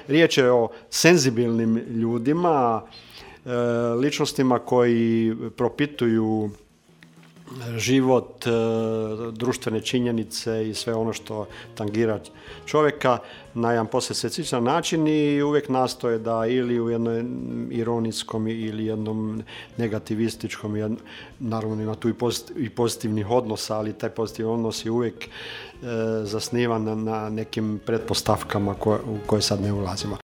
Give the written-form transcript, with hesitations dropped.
riječ je o senzibilnim ljudima, ličnostima koji propituju život, društvene činjenice i sve ono što tangira čovjeka na jedan posve specifičan način i uvijek nastoje da ili u jednom ironijskom ili jednom negativističkom, naravno ima tu i pozitivnih odnosa, ali taj pozitivni odnos je uvijek zasnivan na nekim pretpostavkama u koje sad ne ulazimo.